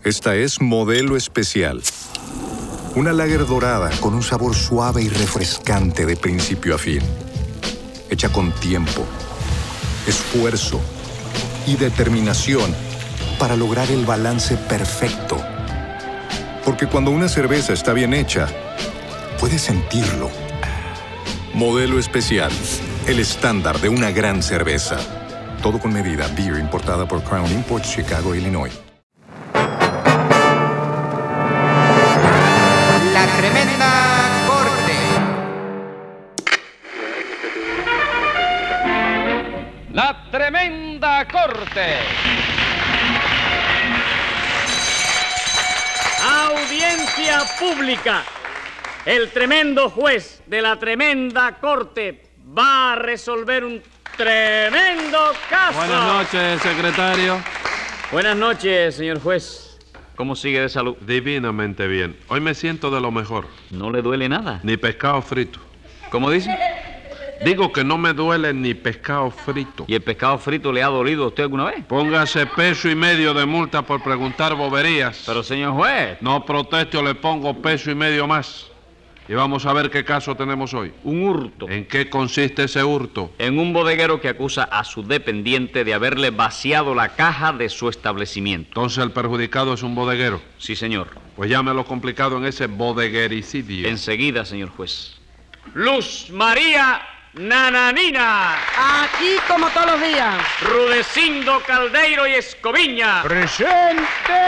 Esta es Modelo Especial. Una lager dorada con un sabor suave y refrescante de principio a fin. Hecha con tiempo, esfuerzo y determinación para lograr el balance perfecto. Porque cuando una cerveza está bien hecha, puedes sentirlo. Modelo Especial, el estándar de una gran cerveza. Todo con medida. Beer importada por Crown Imports, Chicago, Illinois. La Tremenda Corte. La Tremenda Corte. Audiencia pública. El tremendo juez de la Tremenda Corte va a resolver un tremendo caso. Buenas noches, secretario. Buenas noches, señor juez. ¿Cómo sigue de salud? Divinamente bien. Hoy me siento de lo mejor. ¿No le duele nada? Ni pescado frito. ¿Cómo dice? Digo que no me duele ni pescado frito. ¿Y el pescado frito le ha dolido a usted alguna vez? Póngase $1.50 de multa por preguntar boberías. Pero, señor juez. No proteste o le pongo $1.50 más. Y vamos a ver qué caso tenemos hoy. Un hurto. ¿En qué consiste ese hurto? En un bodeguero que acusa a su dependiente de haberle vaciado la caja de su establecimiento. Entonces el perjudicado es un bodeguero. Sí, señor. Pues llámelo complicado en ese bodeguericidio. Enseguida, señor juez. Luz María Nananina. Aquí como todos los días. Rudecindo Caldeiro y Escoviña. ¡Presente!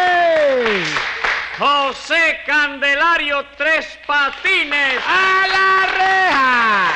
José Candelario Tres Patines. ¡A la reja!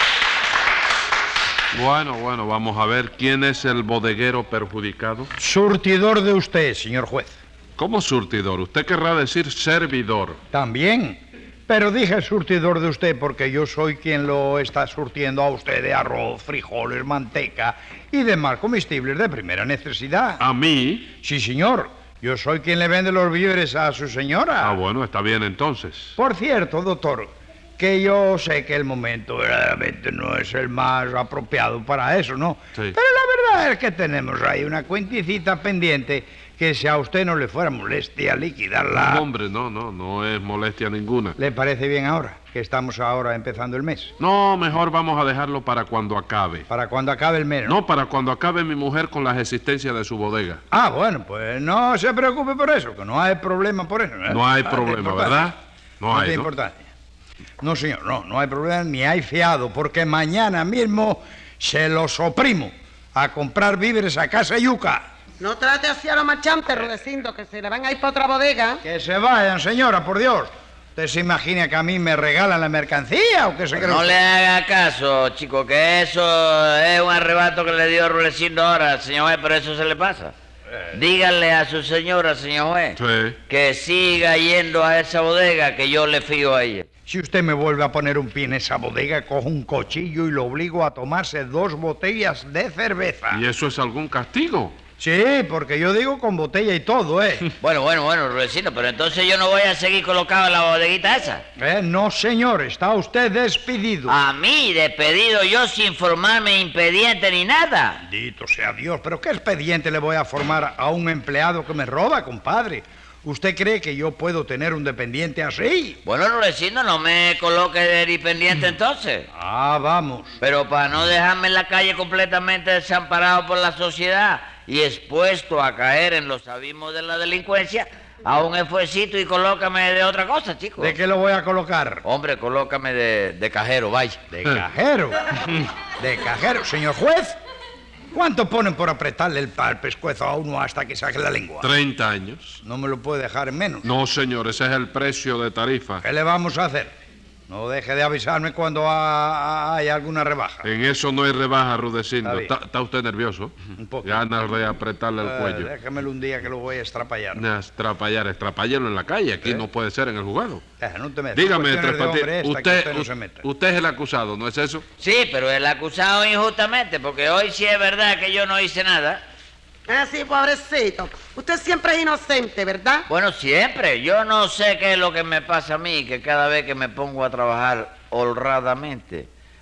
Bueno, vamos a ver quién es el bodeguero perjudicado. Surtidor de usted, señor juez. ¿Cómo surtidor? Usted querrá decir servidor. También. Pero dije surtidor de usted porque yo soy quien lo está surtiendo a usted de arroz, frijoles, manteca y demás comestibles de primera necesidad. ¿A mí? Sí, señor. Yo soy quien le vende los víveres a su señora. Ah, bueno, está bien entonces. Por cierto, doctor, que yo sé que el momento verdaderamente no es el más apropiado para eso, ¿no? Sí. Pero la verdad es que tenemos ahí una cuenticita pendiente que si a usted no le fuera molestia liquidarla... No, hombre, no es molestia ninguna. ¿Le parece bien ahora, que estamos ahora empezando el mes? No, mejor vamos a dejarlo para cuando acabe. ¿Para cuando acabe el mes? No, para cuando acabe mi mujer con las existencias de su bodega. Ah, bueno, pues no se preocupe por eso, que no hay problema por eso. No hay problema, ¿verdad? No hay importancia. No, señor, no hay problema ni hay fiado, porque mañana mismo se los oprimo a comprar víveres a Casa Yuca. No trate así a los marchantes, Rudecindo, que se le van a ir para otra bodega. Que se vayan, señora, por Dios. ¿Usted se imagina que a mí me regalan la mercancía o qué se cree? No usted? le haga caso, chico, que eso es un arrebato que le dio Rudecindo ahora, señor juez, pero eso se le pasa. Dígale a su señora, señor juez, Sí. que siga yendo a esa bodega, que yo le fío a ella. Si usted me vuelve a poner un pie en esa bodega, cojo un cuchillo y lo obligo a tomarse 2 botellas de cerveza. ¿Y eso es algún castigo? Sí, porque yo digo con botella y todo, ¿eh? Bueno, Rudecindo, pero entonces yo no voy a seguir colocado en la bodeguita esa. No, señor, está usted despedido. A mí, despedido yo sin formarme impediente ni nada. Bendito sea Dios, pero ¿qué expediente le voy a formar a un empleado que me roba, compadre? ¿Usted cree que yo puedo tener un dependiente así? Bueno, Rudecindo, no me coloque de dependiente entonces. Ah, vamos. Pero para no dejarme en la calle completamente desamparado por la sociedad y expuesto a caer en los abismos de la delincuencia, a un esfuercito y colócame de otra cosa, chico. ¿De qué lo voy a colocar? Hombre, colócame de cajero, vaya. ¿De cajero? ¿De cajero? Señor juez, ¿cuánto ponen por apretarle el pescuezo a uno hasta que saque la lengua? 30 años. No me lo puede dejar en menos. No, señor, ese es el precio de tarifa. ¿Qué le vamos a hacer? No deje de avisarme cuando hay alguna rebaja. En eso no hay rebaja, Rudecindo. Está bien. ¿Está usted nervioso? Un poco. Ganas de apretarle el cuello. Déjamelo un día que lo voy a estrapallar. Estrapallarlo en la calle. Aquí no puede ser en el juzgado. No te metas. Dígame, Cuestiones Tres de hombre Patines, esta, que usted no se meta. usted es el acusado, ¿no es eso? Sí, pero el acusado injustamente, porque hoy sí es verdad que yo no hice nada. Ah, sí, pobrecito. Usted siempre es inocente, ¿verdad? Bueno, siempre. Yo no sé qué es lo que me pasa a mí, que cada vez que me pongo a trabajar honradamente,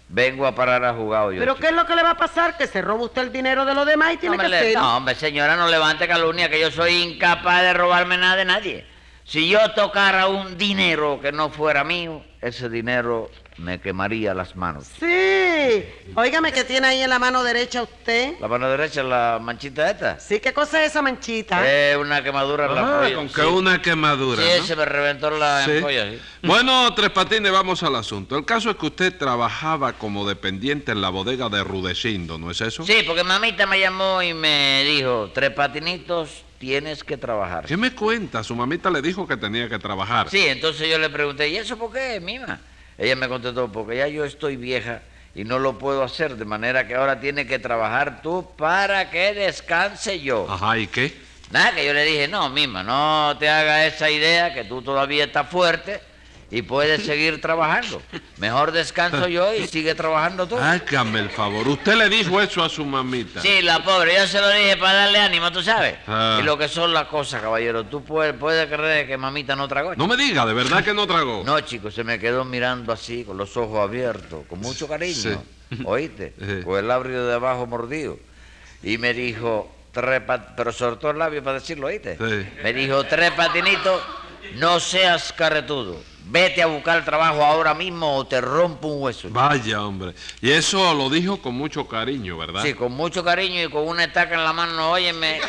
vengo a parar a jugar yo. ¿Pero chico. qué es lo que le va a pasar? Que se roba usted el dinero de los demás y tiene que hacerlo. No, hombre, señora, no levante calumnia, que yo soy incapaz de robarme nada de nadie. Si yo tocara un dinero que no fuera mío, ese dinero me quemaría las manos. Sí. Óigame, ¿qué tiene ahí en la mano derecha usted? La mano derecha, la manchita esta. Sí, ¿qué cosa es esa manchita? Es una quemadura en la Ah, polla. con que sí. una quemadura, Sí, ¿no? se me reventó la Sí. ampolla, sí. Bueno, Tres Patines, vamos al asunto. El caso es que usted trabajaba como dependiente en la bodega de Rudecindo, ¿no es eso? Sí, porque mamita me llamó y me dijo, Tres Patinitos, tienes que trabajar. ¿Qué me cuenta? Su mamita le dijo que tenía que trabajar. Sí, entonces yo le pregunté, ¿y eso por qué, mima? Ella me contestó, porque ya yo estoy vieja y no lo puedo hacer, de manera que ahora tienes que trabajar tú para que descanse yo. Ajá, ¿y qué? Nada, que yo le dije, no, mima, no te hagas esa idea, que tú todavía estás fuerte y puedes seguir trabajando. Mejor descanso yo y sigue trabajando tú. Hágame el favor. ¿Usted le dijo eso a su mamita? Sí, la pobre, yo se lo dije para darle ánimo, tú sabes. Ah. Y lo que son las cosas, caballero, tú puedes creer que mamita no tragó. No me diga, ¿de verdad que no tragó? No, chico, se me quedó mirando así, con los ojos abiertos, con mucho cariño. Sí. ¿Oíste? Sí. Con el labio de abajo mordido. Y me dijo, pero soltó el labio para decirlo, ¿oíste? Sí. Me dijo, Tres Patinitos, no seas carretudo. Vete a buscar trabajo ahora mismo o te rompo un hueso. Vaya, hombre. Y eso lo dijo con mucho cariño, ¿verdad? Sí, con mucho cariño y con una estaca en la mano, óyeme.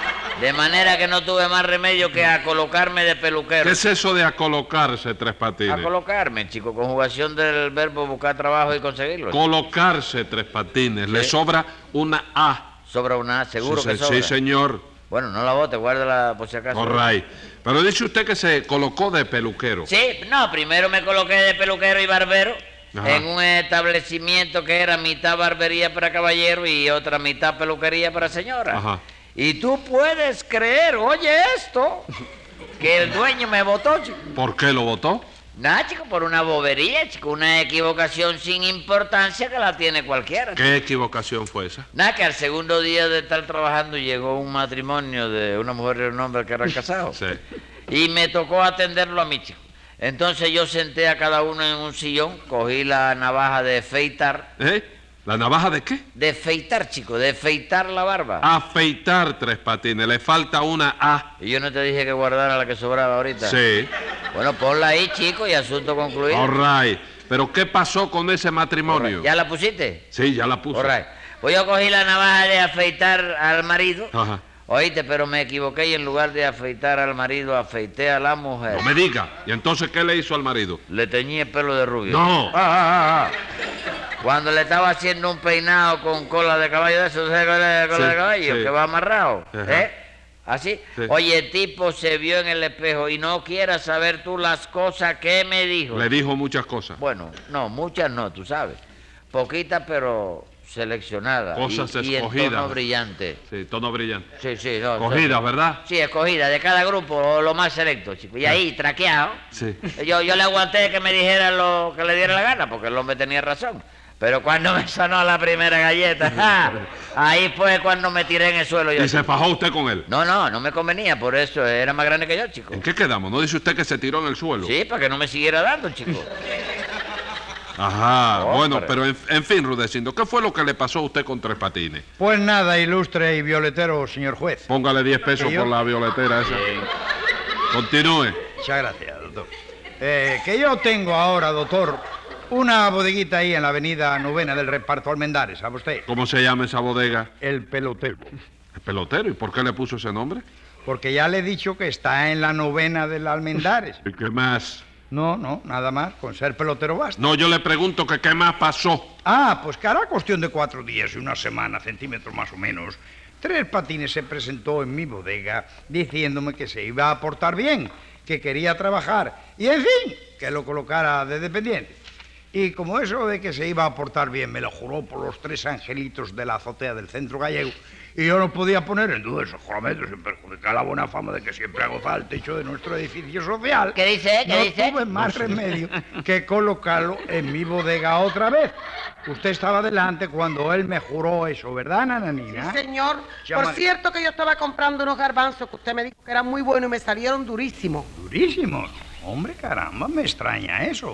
De manera que no tuve más remedio que a colocarme de peluquero. ¿Qué es eso de acolocarse, Tres Patines? A colocarme, chico, conjugación del verbo buscar trabajo y conseguirlo. Colocarse, Tres Patines. Le Sí. sobra una A. Sobra una, seguro Sí, que sí, sobra. sí, señor. Bueno, no la bote, guárdala por si acaso. All right. Pero dice usted que se colocó de peluquero. Sí, no, primero me coloqué de peluquero y barbero Ajá. en un establecimiento que era mitad barbería para caballero y otra mitad peluquería para señora. Ajá. Y tú puedes creer, oye esto, que el dueño me votó, chico. ¿Por qué lo votó? Nada, chico, por una bobería, chico, una equivocación sin importancia que la tiene cualquiera. ¿Qué equivocación fue esa? Nada, que al segundo día de estar trabajando llegó un matrimonio de una mujer y un hombre que eran casados. Sí. Y me tocó atenderlo a mí, chico. Entonces yo senté a cada uno en un sillón, cogí la navaja de afeitar. ¿Eh? ¿La navaja de qué? De afeitar, chico, de afeitar la barba. Afeitar, Tres Patines. Le falta una A. Y yo no te dije que guardara la que sobraba ahorita. Sí. Bueno, ponla ahí, chico, y asunto concluido. All right. ¿Pero qué pasó con ese matrimonio? ¿Ya la pusiste? Sí, ya la puse. All right. Pues yo cogí la navaja de afeitar al marido. Ajá. Oíste, pero me equivoqué y en lugar de afeitar al marido, afeité a la mujer. No me diga. ¿Y entonces qué le hizo al marido? Le teñí el pelo de rubio. No. Cuando le estaba haciendo un peinado con cola de caballo de eso, ¿sabes cola de Sí, caballo? sí. Que va amarrado. Ajá. ¿Eh? ¿Así? Sí. Oye, el tipo se vio en el espejo y no quieras saber tú las cosas que me dijo. Le dijo muchas cosas. Bueno, no, muchas no, tú sabes. Poquitas, pero seleccionadas. Cosas y en escogidas. tono brillante. Sí, tono brillante. Sí, sí. No, Cogidas, ¿verdad? Sí, escogida, de cada grupo, lo más selecto, chico. Y ahí, traqueado. Sí. Yo le aguanté que me dijera lo que le diera la gana, porque el hombre tenía razón. Pero cuando me sonó la primera galleta, ahí fue cuando me tiré en el suelo yo. ¿Y se fajó usted con él? No me convenía, por eso era más grande que yo, chico. ¿En qué quedamos? ¿No dice usted que se tiró en el suelo? Sí, para que no me siguiera dando, chico. Ajá. Hombre. Bueno, pero en fin, Rudecindo, ¿qué fue lo que le pasó a usted con Tres Patines? Pues nada, ilustre y violetero, señor juez. Póngale 10 pesos ¿Y yo? por la violetera esa. Continúe. Muchas gracias, doctor. Que yo tengo ahora, doctor, una bodeguita ahí en la avenida Novena del Reparto Almendares, ¿sabe usted? ¿Cómo se llama esa bodega? El pelotero. El pelotero. ¿Y por qué le puso ese nombre? Porque ya le he dicho que está en la Novena del Almendares. ¿Y qué más? No, nada más, con ser pelotero basta. No, yo le pregunto que qué más pasó. Ah, pues que hará cuestión de 4 días y una semana, centímetros más o menos, Tres Patines se presentó en mi bodega diciéndome que se iba a portar bien, que quería trabajar y, en fin, que lo colocara de dependiente. Y como eso de que se iba a portar bien me lo juró por los 3 angelitos de la azotea del centro gallego, y yo no podía poner en duda ese juramento sin perjudicar la buena fama de que siempre ha gozado el techo de nuestro edificio social. ¿Qué dice? ¿Qué no dice? tuve más remedio que colocarlo en mi bodega otra vez. Usted estaba delante cuando él me juró eso, ¿verdad, Nananina? Señor, Llama- por cierto que yo estaba comprando unos garbanzos que usted me dijo que eran muy buenos y me salieron durísimos. Durísimos. Hombre, caramba, me extraña eso.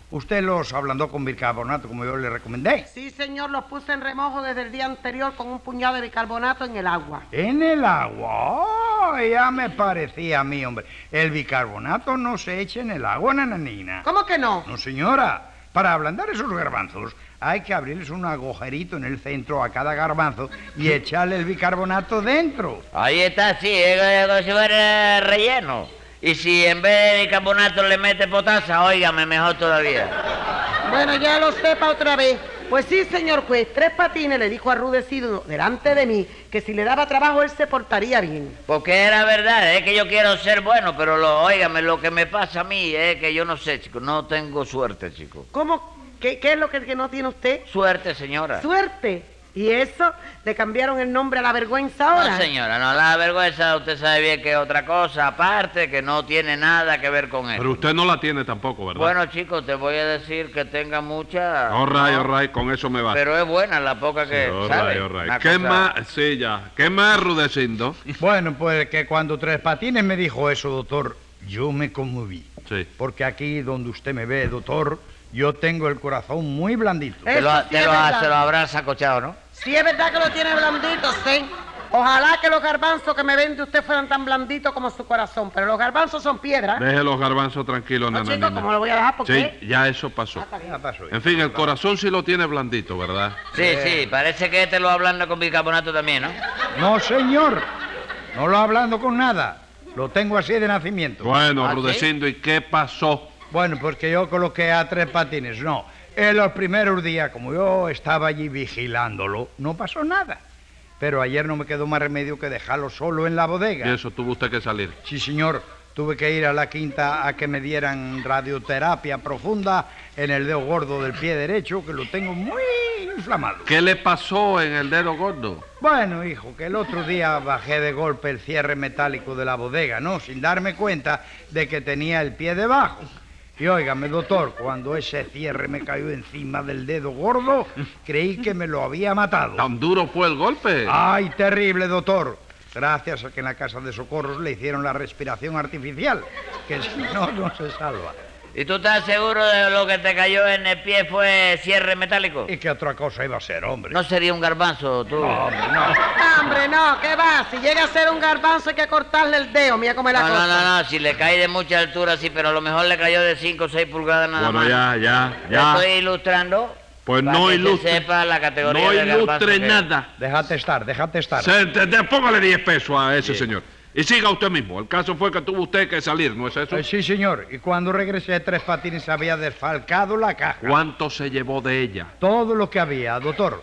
¿Usted los ablandó con bicarbonato como yo le recomendé? Sí, señor, los puse en remojo desde el día anterior con un puñado de bicarbonato en el agua. ¿En el agua? Oh, ya me parecía a mí, hombre. El bicarbonato no se echa en el agua, nananina. ¿Cómo que no? No, señora. Para ablandar esos garbanzos hay que abrirles un agujerito en el centro a cada garbanzo y echarle el bicarbonato dentro. Ahí está, sí, es como si fuera relleno. Y si en vez de bicarbonato le mete potasa, óigame, mejor todavía. Bueno, ya lo sepa otra vez. Pues sí, señor juez, Tres Patines le dijo a Rudecindo delante de mí que si le daba trabajo él se portaría bien. Porque era verdad, es que yo quiero ser bueno, pero óigame, lo que me pasa a mí es que yo no sé, chico, no tengo suerte, chico. ¿Cómo? ¿Qué es lo que no tiene usted? Suerte, señora. ¿Suerte? ¿Y eso? ¿Le cambiaron el nombre a la vergüenza ahora? No, señora, no, la vergüenza usted sabe bien que es otra cosa, aparte que no tiene nada que ver con eso. Pero usted no la tiene tampoco, ¿verdad? Bueno, chicos, te voy a decir que tenga mucha... All right, con eso me va. Pero es buena la poca que sabe. All right. Una ¿Qué cosa- más? Sí, ya. ¿Qué más, Rudecindo? Bueno, pues que cuando Tres Patines me dijo eso, doctor, yo me conmoví. Sí. Porque aquí donde usted me ve, doctor, yo tengo el corazón muy blandito. Se lo Eso sí es verdad. habrán sacochado, ¿no? Sí, es verdad que lo tiene blandito, sí. Ojalá que los garbanzos que me vende usted fueran tan blanditos como su corazón, pero los garbanzos son piedras. Deje los garbanzos tranquilos, No, nananina. chico, ¿cómo lo voy a dejar? ¿Por Sí, qué? ya eso pasó. Ya pasó. En fin, el corazón sí lo tiene blandito, ¿verdad? Sí, parece que lo hablando con bicarbonato también, ¿no? No, señor. No lo hablando con nada. Lo tengo así de nacimiento. Bueno, ¿Ah, sí? Rudecindo, ¿y qué pasó? Bueno, pues que yo coloqué a Tres Patines. No, en los primeros días, como yo estaba allí vigilándolo, no pasó nada. Pero ayer no me quedó más remedio que dejarlo solo en la bodega. Y eso tuvo usted que salir. Sí, señor. Tuve que ir a la quinta a que me dieran radioterapia profunda en el dedo gordo del pie derecho, que lo tengo muy inflamado. ¿Qué le pasó en el dedo gordo? Bueno, hijo, que el otro día bajé de golpe el cierre metálico de la bodega, ¿no? Sin darme cuenta de que tenía el pie debajo. Y óigame, doctor, cuando ese cierre me cayó encima del dedo gordo, creí que me lo había matado. ¿Tan duro fue el golpe? ¡Ay, terrible, doctor! Gracias a que en la casa de socorros le hicieron la respiración artificial, que si no, no se salva. ¿Y tú estás seguro de lo que te cayó en el pie fue cierre metálico? ¿Y qué otra cosa iba a ser, hombre? ¿No sería un garbanzo, tú? No, hombre, no. Hombre, no, ¿qué va? Si llega a ser un garbanzo hay que cortarle el dedo, mira cómo es la No, cosa. no, si le cae de mucha altura, sí, pero a lo mejor le cayó de 5 o 6 pulgadas nada Bueno, más. ya. Te estoy ilustrando. Pues para no que ilustre. se sepa la categoría No de garbanzo ilustre que- nada. Déjate estar, déjate estar. Póngale 10 pesos a ese señor. Y siga usted mismo. El caso fue que tuvo usted que salir, ¿no es eso? Sí, señor. Y cuando regresé, Tres Patines había desfalcado la caja. ¿Cuánto se llevó de ella? Todo lo que había, doctor.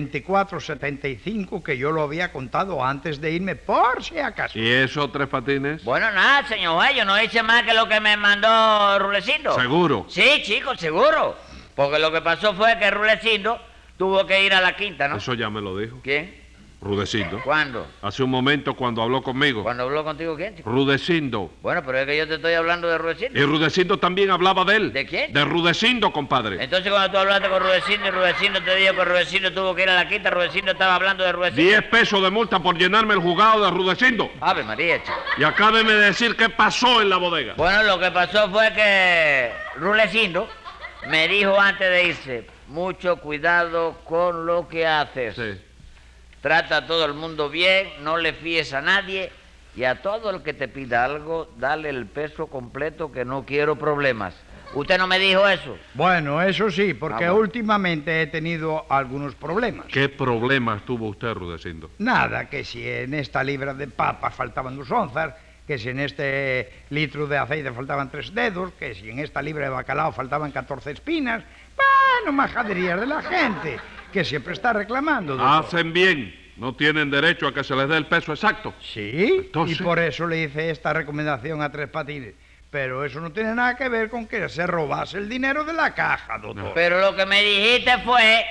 24.75, que yo lo había contado antes de irme, por si acaso. ¿Y eso, Tres Patines? Bueno, nada, señor juez, yo no hice más que lo que me mandó Rulecindo. ¿Seguro? Sí, chicos, seguro. Porque lo que pasó fue que Rulecindo tuvo que ir a la quinta, ¿no? Eso ya me lo dijo. ¿Quién? Rudecindo. ¿Cuándo? Hace un momento cuando habló conmigo. ¿Cuándo habló contigo quién, chico? Rudecindo. Bueno, pero es que yo te estoy hablando de Rudecindo. Y Rudecindo también hablaba de él. ¿De quién? De Rudecindo, compadre. Entonces cuando tú hablaste con Rudecindo y Rudecindo te dijo que Rudecindo tuvo que ir a la quinta, Rudecindo estaba hablando de Rudecindo. 10 pesos de multa por llenarme el jugado de Rudecindo. Ave María, chico. Y acábeme de decir qué pasó en la bodega. Bueno, lo que pasó fue que Rulecindo me dijo antes de irse, mucho cuidado con lo que haces. Sí. Trata a todo el mundo bien, no le fíes a nadie y a todo el que te pida algo, dale el peso completo que no quiero problemas. ¿Usted no me dijo eso? Bueno, eso sí, porque Ah, bueno. últimamente he tenido algunos problemas. ¿Qué problemas tuvo usted, Rudecindo? Nada, que si en esta libra de papa faltaban 2 onzas, que si en este litro de aceite faltaban 3 dedos, que si en esta libra de bacalao faltaban 14 espinas. Bueno, majaderías de la gente, que siempre está reclamando, doctor. Hacen bien. No tienen derecho a que se les dé el peso exacto. Sí, Entonces- y por eso le hice esta recomendación a Tres Patines. Pero eso no tiene nada que ver con que se robase el dinero de la caja, doctor. Pero lo que me dijiste fue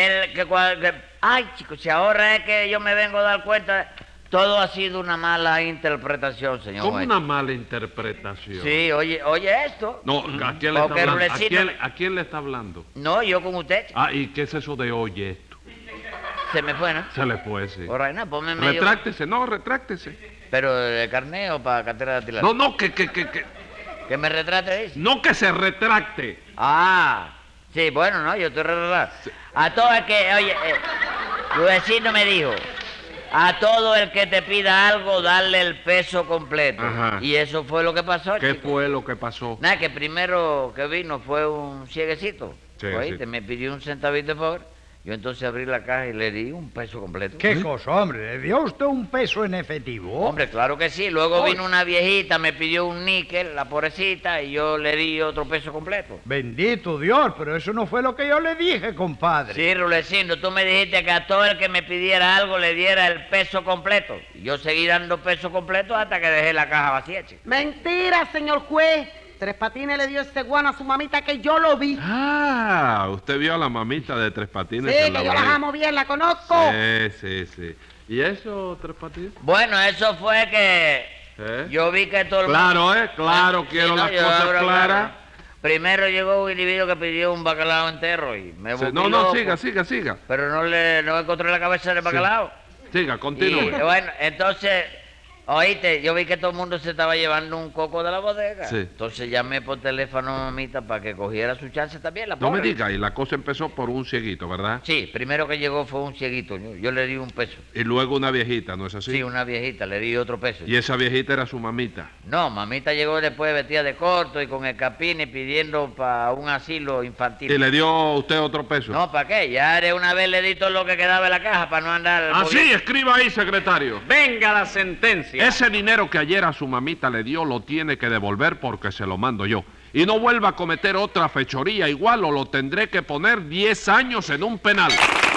ay, chicos, si ahora es que yo me vengo a dar cuenta, todo ha sido una mala interpretación, señor ¿Cómo juez. una mala interpretación? Sí, oye esto. No, ¿a quién le está Porque hablando? Rudecindo ¿A quién le está hablando? No, yo con usted. Ah, ¿y qué es eso de oye esto? Se me fue, ¿no? Se le fue, sí. All right, no, ponme medio... Retráctese, no, retráctese. Pero de carneo para cartera de alquiler. No, que... ¿Que me retrate, dice? No que se retracte. Ah, sí, bueno, no, yo estoy retratado. A todo el que, oye, tu vecino me dijo, a todo el que te pida algo, darle el peso completo. Ajá. Y eso fue lo que pasó, ¿Qué chico. fue lo que pasó? Nada, que primero que vino fue un cieguecito. Sí, Oíste, sí. me pidió un centavito de pobre. Yo entonces abrí la caja y le di un peso completo. ¿Qué cosa, hombre? ¿Le dio usted un peso en efectivo? Hombre, claro que sí. Luego vino una viejita, me pidió un níquel, la pobrecita, y yo le di otro peso completo. Bendito Dios, pero eso no fue lo que yo le dije, compadre. Sí, Rulecindo, tú me dijiste que a todo el que me pidiera algo le diera el peso completo. Y yo seguí dando peso completo hasta que dejé la caja vacía, chico. Mentira, señor juez. Tres Patines le dio ese guano a su mamita que yo lo vi. Ah, usted vio a la mamita de Tres Patines Sí, en la que yo las bodega. amo bien, la conozco. Sí. ¿Y eso, Tres Patines? Bueno, eso fue que yo vi que todo el Claro, mundo... claro, quiero las yo cosas abro claras. claro. Primero llegó un individuo que pidió un bacalao entero y me volví No, loco, siga. pero no encontré la cabeza del bacalao. Siga, Y continúe. bueno, entonces, oíste, yo vi que todo el mundo se estaba llevando un coco de la bodega. Sí. Entonces llamé por teléfono a mamita para que cogiera su chance también, la No me pobre. diga, y la cosa empezó por un cieguito, ¿verdad? Sí, primero que llegó fue un cieguito, yo le di un peso. Y luego una viejita, ¿no es así? Sí, una viejita, le di otro peso. Y esa viejita era su mamita. No, mamita llegó después vestida de corto y con escapines pidiendo para un asilo infantil. ¿Y le dio usted otro peso? No, ¿para qué? Ya de una vez le di todo lo que quedaba en la caja para no andar... Así, escriba ahí, secretario. Venga la sentencia. Ese dinero que ayer a su mamita le dio lo tiene que devolver porque se lo mando yo. Y no vuelva a cometer otra fechoría igual o lo tendré que poner 10 años en un penal.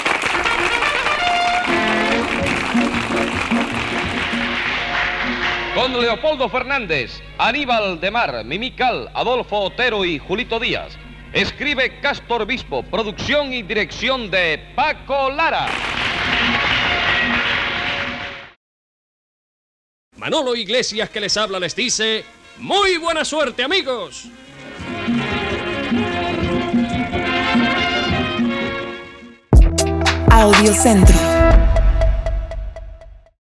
Con Leopoldo Fernández, Aníbal de Mar, Mimical, Adolfo Otero y Julito Díaz. Escribe Castor Bispo, producción y dirección de Paco Lara. Manolo Iglesias, que les habla, les dice: ¡muy buena suerte, amigos! Audiocentro.